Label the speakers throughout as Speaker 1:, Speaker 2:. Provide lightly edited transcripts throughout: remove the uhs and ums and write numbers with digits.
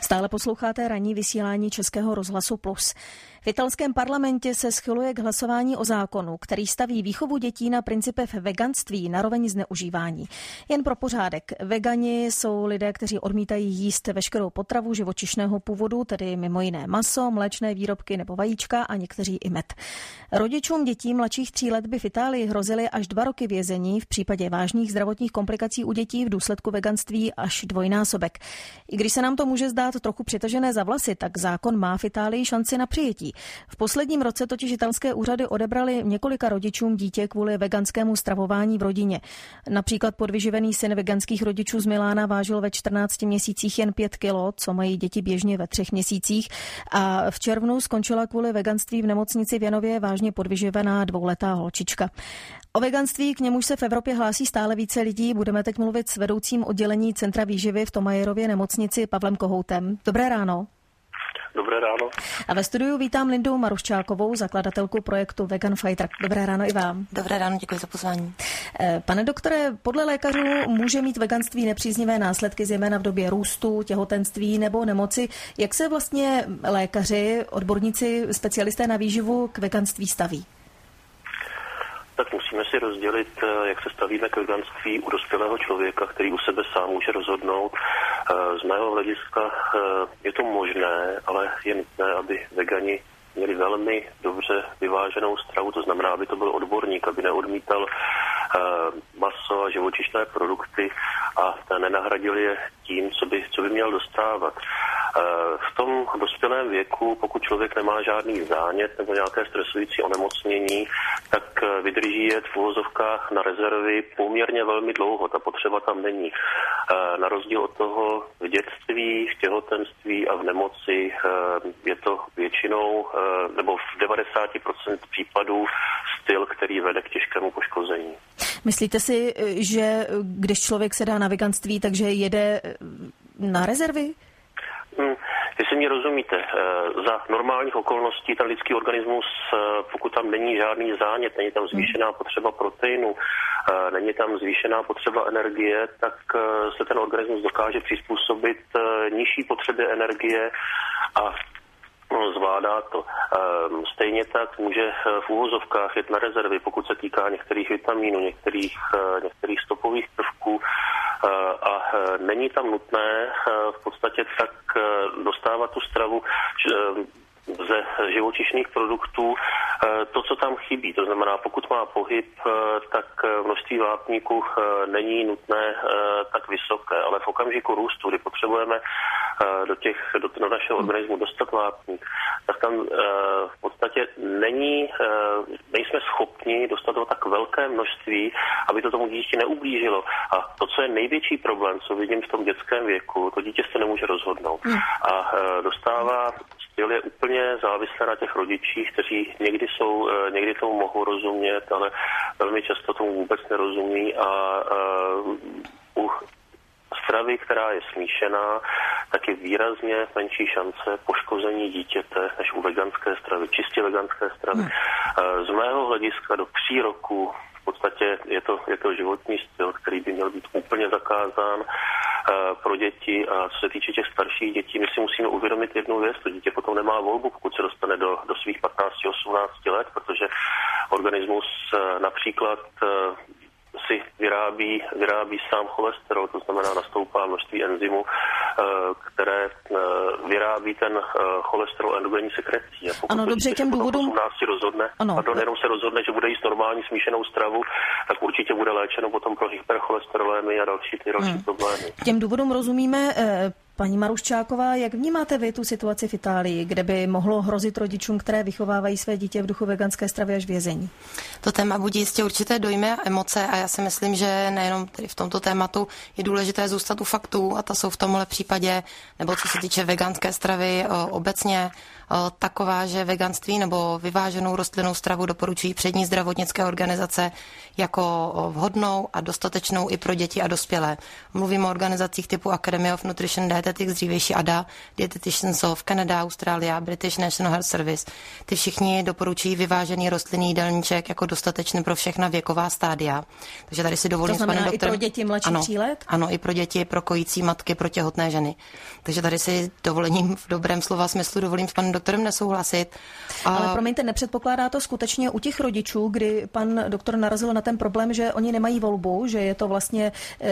Speaker 1: Stále posloucháte ranní vysílání Českého rozhlasu Plus. V italském parlamentě se schyluje k hlasování o zákonu, který staví výchovu dětí na principech veganství na roveň zneužívání. Jen pro pořádek, vegani jsou lidé, kteří odmítají jíst veškerou potravu živočišného původu, tedy mimo jiné maso, mléčné výrobky nebo vajíčka a někteří i med. Rodičům dětí mladších 3 let by v Itálii hrozily až 2 roky vězení, v případě vážných zdravotních komplikací u dětí v důsledku veganství až 2násobek. I když se nám to může zdát trochu přitažené za vlasy, tak zákon má v Itálii šanci na přijetí. V posledním roce totiž italské úřady odebrali několika rodičům dítě kvůli veganskému stravování v rodině. Například podvyživený syn veganských rodičů z Milána vážil ve 14 měsících jen 5 kilo, co mají děti běžně ve 3 měsících, a v červnu skončila kvůli veganství v nemocnici v Janově vážně podvyživená 2letá holčička. O veganství, k němuž se v Evropě hlásí stále více lidí, budeme teď mluvit s vedoucím oddělení Centra výživy v Thomayerově nemocnici Pavlem Kohoutem. Dobré ráno.
Speaker 2: Dobré ráno.
Speaker 1: A ve studiu vítám Lindu Maruščákovou, zakladatelku projektu Vegan Fighter. Dobré ráno i vám.
Speaker 3: Dobré ráno, děkuji za pozvání.
Speaker 1: Pane doktore, podle lékařů může mít veganství nepříznivé následky, zejména v době růstu, těhotenství nebo nemoci. Jak se vlastně lékaři, odborníci, specialisté na výživu k veganství staví?
Speaker 2: Tak musíme si rozdělit, jak se stavíme k veganství u dospělého člověka, který u sebe sám může rozhodnout. Z mého hlediska je to možné, ale je nutné, aby vegani měli velmi dobře vyváženou stravu, to znamená, aby to byl odborník, aby neodmítal maso a živočišné produkty a nenahradil je tím, co by měl dostávat. V tom dospělém věku, pokud člověk nemá žádný zánět nebo nějaké stresující onemocnění, tak vydrží jet v uvozovkách na rezervy poměrně velmi dlouho. Ta potřeba tam není. Na rozdíl od toho v dětství, v těhotenství a v nemoci je to většinou nebo v 90% případů styl, který vede k těžkému poškození.
Speaker 1: Myslíte si, že když člověk se dá na veganství, takže jede na rezervy?
Speaker 2: Jestli mě rozumíte, za normálních okolností ten lidský organismus, pokud tam není žádný zánět, není tam zvýšená potřeba proteinu, není tam zvýšená potřeba energie, tak se ten organismus dokáže přizpůsobit nižší potřebě energie a zvládá to. Stejně tak může v uvozovkách jet na rezervy, pokud se týká některých vitamínů, některých stopových prvků, a není tam nutné v podstatě tak dostávat tu stravu ze živočišných produktů to, co tam chybí. To znamená, pokud má pohyb, tak množství vápníků není nutné tak vysoké, ale v okamžiku růstu, kdy potřebujeme do našeho organismu dostat vápník, tak tam v podstatě nejsme schopni dostat do tak velké množství, aby to tomu dítě neublížilo. A to, co je největší problém, co vidím v tom dětském věku, to dítě se nemůže rozhodnout. A dostává styl je úplně závislé na těch rodičích, kteří někdy tomu mohou rozumět, ale velmi často tomu vůbec nerozumí a u stravy, která je smíšená, tak je výrazně menší šance poškození dítěte než u veganské stravy, čistě veganské stravy. Z mého hlediska do 3 roků v podstatě je to životní styl, který by měl být úplně zakázán pro děti, a co se týče těch starších dětí, my si musíme uvědomit jednu věc, to dítě potom nemá volbu, pokud se dostane do svých 15-18 let, protože organismus například si vyrábí sám cholesterol, to znamená nastoupá množství enzymů, které vyrábí ten cholesterol endogenní sekrecí. A pokud
Speaker 1: ano, dobře, těm důvodům
Speaker 2: 18 rozhodne, jenom se rozhodne, že bude jíst normální smíšenou stravu, tak určitě bude léčeno potom pro hypercholesterolémy a další problémy.
Speaker 1: Těm důvodům rozumíme. Paní Maruščáková, jak vnímáte vy tu situaci v Itálii, kde by mohlo hrozit rodičům, které vychovávají své dítě v duchu veganské stravy, až vězení?
Speaker 3: To téma budí jistě určité dojmy a emoce a já si myslím, že nejenom tady v tomto tématu je důležité zůstat u faktů a ta jsou v tomhle případě, nebo co se týče veganské stravy obecně, taková, že veganství nebo vyváženou rostlinnou stravu doporučují přední zdravotnické organizace jako vhodnou a dostatečnou i pro děti a dospělé. Mluvím o organizacích typu Academy of Nutrition Dietetics Dietetics, dřívější ADA, Dietitians of Canada, Australia, British National Health Service. Ty všichni doporučují vyvážený rostlinný jídelníček jako dostatečný pro všechna věková stádia. Takže tady si dovolím
Speaker 1: to znamená s panem doktorem, i pro děti mladší 3 let?
Speaker 3: Ano, i pro děti, pro kojící matky, pro těhotné ženy. Takže tady si dovolením v dobrém slova smyslu dovolím s panem doktorem nesouhlasit.
Speaker 1: Ale promiňte, nepředpokládá to skutečně u těch rodičů, kdy pan doktor narazil na ten problém, že oni nemají volbu, že je to vlastně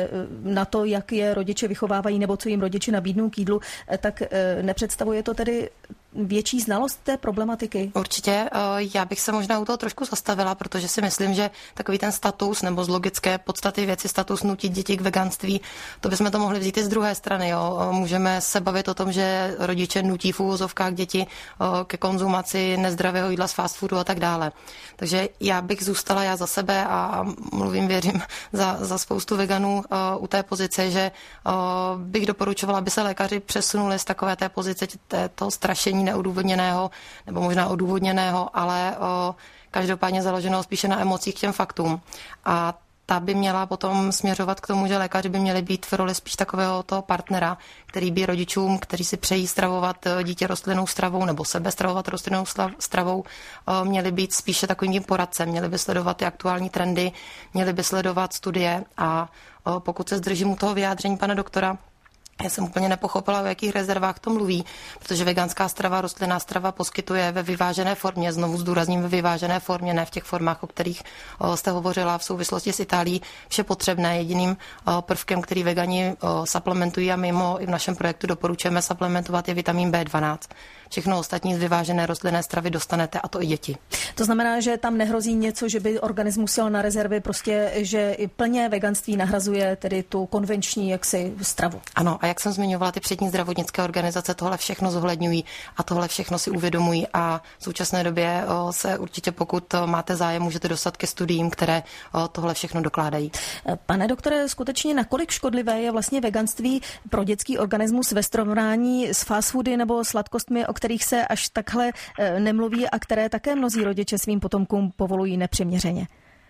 Speaker 1: na to, jak je rodiče vychovávají nebo co jim rodiče nabídnou k jídlu, tak nepředstavuje to tedy větší znalost té problematiky?
Speaker 3: Určitě. Já bych se možná u toho trošku zastavila, protože si myslím, že takový ten status nebo z logické podstaty věci status nutit děti k veganství, to bychom to mohli vzít i z druhé strany. Jo. Můžeme se bavit o tom, že rodiče nutí v úvozovkách děti ke konzumaci nezdravého jídla z fast foodu a tak dále. Takže já bych zůstala já za sebe a mluvím, věřím, za spoustu veganů u té pozice, že bych doporučovala, aby se lékaři přesunuli z takové té pozice toho strašení neodůvodněného, nebo možná odůvodněného, ale každopádně založeného spíše na emocích k těm faktům. A ta by měla potom směřovat k tomu, že lékaři by měli být v roli spíš takového toho partnera, který by rodičům, kteří si přejí stravovat dítě rostlinnou stravou nebo sebe stravovat rostlinnou stravou, měli být spíše takovým tím poradcem, měli by sledovat ty aktuální trendy, měli by sledovat studie a pokud se zdržím u toho vyjádření pana doktora, já jsem úplně nepochopila, o jakých rezervách to mluví, protože veganská strava, rostlinná strava poskytuje ve vyvážené formě, znovu zdůrazním ve vyvážené formě, ne v těch formách, o kterých jste hovořila v souvislosti s Itálií, vše potřebné. Jediným prvkem, který vegani suplementují a mimo i v našem projektu doporučujeme suplementovat je vitamin B12. Všechno ostatní z vyvážené rostlinné stravy dostanete, a to i děti.
Speaker 1: To znamená, že tam nehrozí něco, že by organismus jel na rezervy, prostě, že i plně veganství nahrazuje tedy tu konvenční jaksi stravu.
Speaker 3: Ano, a jak jsem zmiňovala, ty přední zdravotnické organizace tohle všechno zohledňují a tohle všechno si uvědomují a v současné době se určitě, pokud máte zájem, můžete dostat ke studiím, které tohle všechno dokládají.
Speaker 1: Pane doktore, skutečně nakolik škodlivé je vlastně veganství pro dětský organismus ve srovnání s fast foody nebo sladkostmi, o kterých se až takhle nemluví a které také mnozí rodiče svým potomkům povolují nepřiměřeně?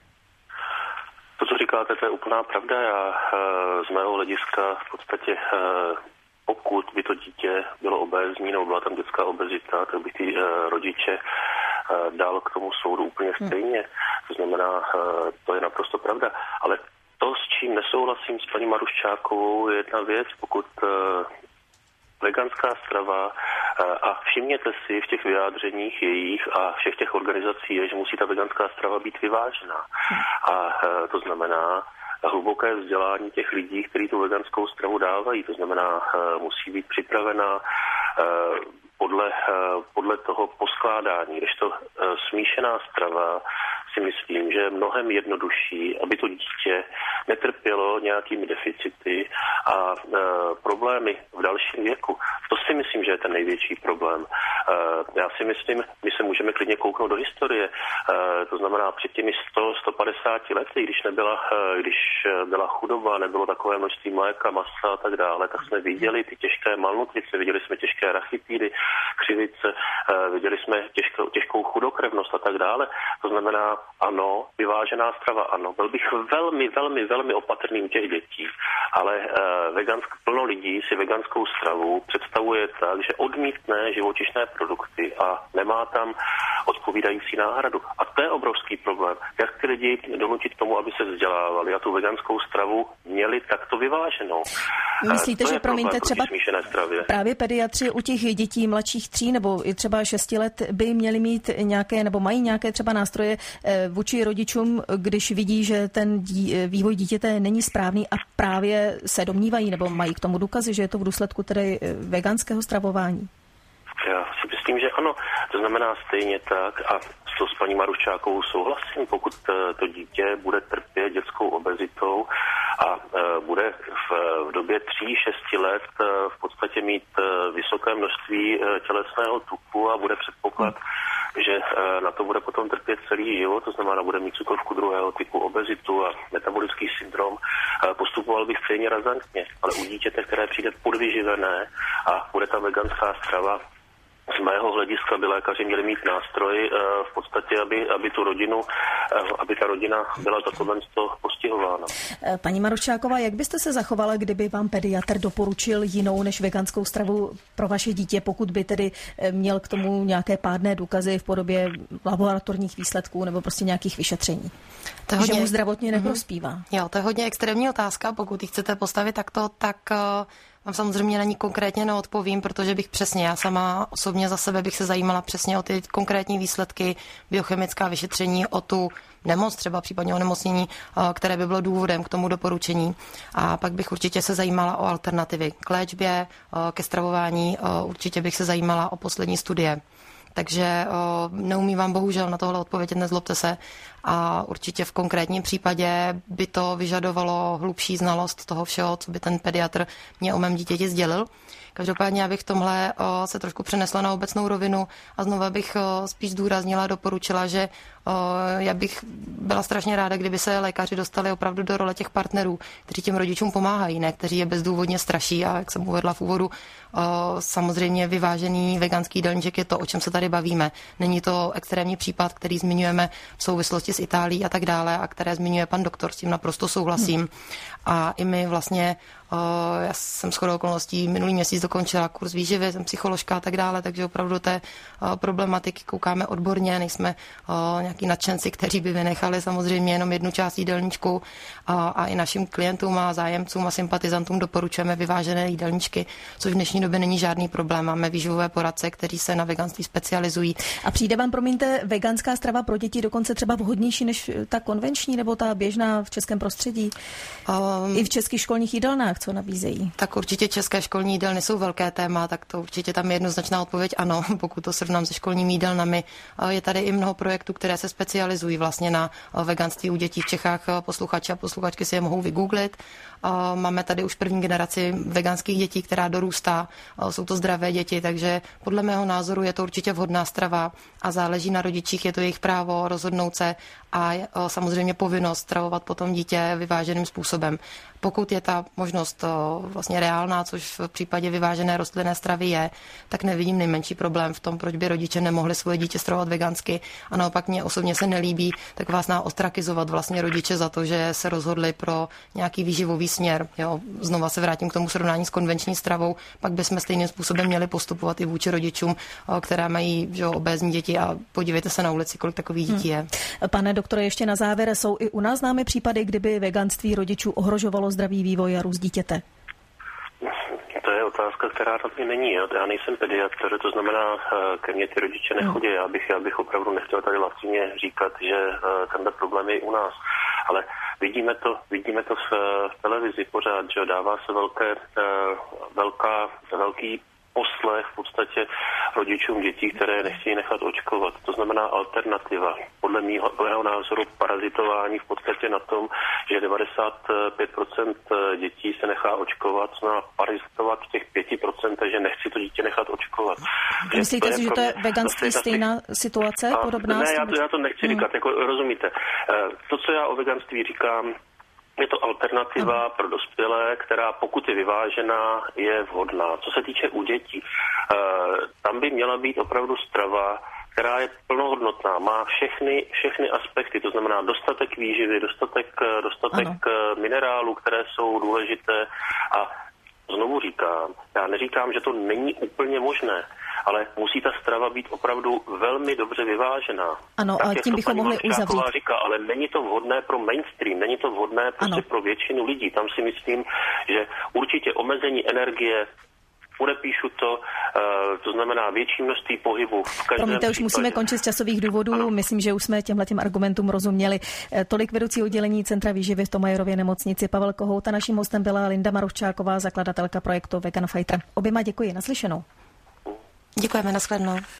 Speaker 2: To, co říkáte, to je úplná pravda. Já z mého hlediska v podstatě, pokud by to dítě bylo obézní nebo byla tam dětská obezita, tak bych ty rodiče dal k tomu soudu úplně stejně. To znamená, to je naprosto pravda. Ale to, s čím nesouhlasím s paní Maruščákovou, je jedna věc, pokud veganská strava a všimněte si v těch vyjádřeních jejich a všech těch organizací je, že musí ta veganská strava být vyvážená. A to znamená hluboké vzdělání těch lidí, kteří tu veganskou stravu dávají. To znamená, musí být připravená podle toho poskládání. Když to smíšená strava si myslím, že je mnohem jednodušší, aby to dítě netrpělo nějakými deficity a problémy v dalším věku. To si myslím, že je ten největší problém. Já si myslím, my se můžeme klidně kouknout do historie. To znamená před těmi 100-150 lety, když byla chudoba, nebylo takové množství mléka, masa a tak dále, tak jsme viděli ty těžké malnutrice, viděli jsme těžké rachitidy, křivice, viděli jsme těžkou chudokrevnost a tak dále. To znamená, ano, vyvážená strava, ano. Byl bych velmi, velmi, velmi opatrný u těch dětí, ale plno lidí si veganskou stravu představuje tak, že odmítne živočišné produkty a nemá tam odpovídající náhradu. A to je obrovský problém. Jak ty lidi donutit tomu, aby se vzdělávali a tu veganskou stravu měli takto vyváženou?
Speaker 1: Myslíte, že promiňte, třeba právě pediatři u těch dětí mladších 3 nebo i třeba 6 let by měli mít nějaké nebo mají nějaké třeba nástroje vůči rodičům, když vidí, že ten vývoj dítěte není správný a právě se domnívají nebo mají k tomu důkazy, že je to v důsledku tedy veganského stravování?
Speaker 2: Já si myslím, že ano. To znamená stejně tak a s paní Maruščákovou souhlasím, pokud to dítě bude trpět dětskou obezitou a bude v době 3-6 let v podstatě mít vysoké množství tělesného tuku a bude předpoklad, že na to bude potom trpět celý život, to znamená, bude mít cukrovku 2. typu, obezitu a metabolický syndrom, postupoval bych stejně razantně. Ale u dítěte, které přijde podvyživené a bude ta veganská strava z mého hlediska by lékaři měli mít nástroj v podstatě, aby ta rodina byla za tohle postihována.
Speaker 1: Paní Maruščáková, jak byste se zachovala, kdyby vám pediatr doporučil jinou než veganskou stravu pro vaše dítě, pokud by tedy měl k tomu nějaké pádné důkazy v podobě laboratorních výsledků nebo prostě nějakých vyšetření? Že mu zdravotně neprospívá.
Speaker 3: Jo, to je hodně extrémní otázka. Pokud ji chcete postavit takto, tak vám samozřejmě na ní konkrétně neodpovím, protože bych přesně, já sama osobně za sebe bych se zajímala přesně o ty konkrétní výsledky, biochemická vyšetření, o tu nemoc, třeba případně onemocnění, které by bylo důvodem k tomu doporučení. A pak bych určitě se zajímala o alternativy k léčbě, ke stravování, určitě bych se zajímala o poslední studie. Takže neumím vám bohužel na tohle odpovědět, nezlobte se. A určitě v konkrétním případě by to vyžadovalo hlubší znalost toho všeho, co by ten pediatr mě o mém dítěti sdělil. Každopádně já bych v tomhle se trošku přenesla na obecnou rovinu a znova bych spíš zdůraznila, doporučila, že já bych byla strašně ráda, kdyby se lékaři dostali opravdu do role těch partnerů, kteří těm rodičům pomáhají, ne kteří je bezdůvodně straší. A jak jsem uvedla v úvodu, samozřejmě vyvážený veganský jídelníček je to, o čem se tady bavíme. Není to extrémní případ, který zmiňujeme v souvislosti s Itálií a tak dále a které zmiňuje pan doktor, s tím naprosto souhlasím. A i my vlastně, já jsem shodou okolností minulý měsíc dokončila kurz výživy, jsem psycholožka a tak dále, takže opravdu do té problematiky koukáme odborně, nejsme nějaký nadšenci, kteří by vynechali samozřejmě jenom jednu část jídelníčku a i našim klientům a zájemcům a sympatizantům doporučujeme vyvážené jídelníčky, což v dnešní době není žádný problém. Máme výživové poradce, kteří se na veganství specializují.
Speaker 1: A přijde vám, promiňte, veganská strava pro děti dokonce třeba vhodnější než ta konvenční nebo ta běžná v českém prostředí? I v českých školních jídelnách, co nabízejí?
Speaker 3: Tak určitě české školní jídelny jsou velké téma, tak to určitě tam je jednoznačná odpověď ano, pokud to srovnám se školními jídelnami. Je tady i mnoho projektů, které se specializují vlastně na veganství u dětí v Čechách. Posluchači a posluchačky si je mohou vygooglit. Máme tady už první generaci veganských dětí, která dorůstá. Jsou to zdravé děti, takže podle mého názoru je to určitě vhodná strava a záleží na rodičích, je to jejich právo rozhodnout se a samozřejmě povinnost stravovat potom dítě vyváženým způsobem. Pokud je ta možnost vlastně reálná, což v případě vyvážené rostlinné stravy je, tak nevidím nejmenší problém v tom, proč by rodiče nemohli svoje dítě stravovat vegansky. A naopak mě osobně se nelíbí tak vás ostrakizovat vlastně rodiče za to, že se rozhodli pro nějaký výživový směr. Jo, znova se vrátím k tomu srovnání s konvenční stravou, pak bychom stejným způsobem měli postupovat i vůči rodičům, které mají obézní děti a podívejte se na ulici, kolik takových dětí je.
Speaker 1: Pane doktore, ještě na závěr, jsou i u nás známy případy, kdyby veganství rodičů ohrožovalo zdravý vývoj a růst dítěte?
Speaker 2: To je otázka, která na mě není. Já nejsem pediatr, to znamená, ke mně ty rodiče nechodí. Já bych opravdu nechtěl tady lacině říkat, že tenhle problém je u nás. Ale vidíme to v televizi pořád, že dává se velký poslech v podstatě rodičům dětí, které nechtějí nechat očkovat. To znamená alternativa. Podle mého názoru parazitování v podstatě na tom, že 95% dětí se nechá očkovat, znamená parazitovat v těch 5%, že nechci to dítě nechat očkovat.
Speaker 1: Myslíte si, že to je veganství stejná situace, podobná?
Speaker 2: Ne, já to nechci říkat, jako rozumíte. To, co já o veganství říkám, je to alternativa pro dospělé, která pokud je vyvážená, je vhodná. Co se týče u dětí, tam by měla být opravdu strava, která je plnohodnotná, má všechny aspekty, to znamená dostatek výživy, dostatek minerálů, které jsou důležité a znovu říkám, já neříkám, že to není úplně možné, ale musí ta strava být opravdu velmi dobře vyvážená.
Speaker 1: Ano,
Speaker 2: tak,
Speaker 1: a tím bychom mohli uzavřít.
Speaker 2: Říká, ale není to vhodné pro mainstream, není to vhodné prostě pro většinu lidí. Tam si myslím, že určitě omezení energie, podepíšu to znamená větší množství pohybu.
Speaker 1: Promiňte, už musíme končit z časových důvodů. Ano. Myslím, že už jsme těmhletím argumentům rozuměli. Tolik vedoucí oddělení Centra výživy v Thomayerově nemocnici Pavel Kohout a naším hostem byla Linda Maruščáková, zakladatelka projektu Vegan Fighter. Oběma děkuji, naslyšenou.
Speaker 3: Děkujeme, nashledanou.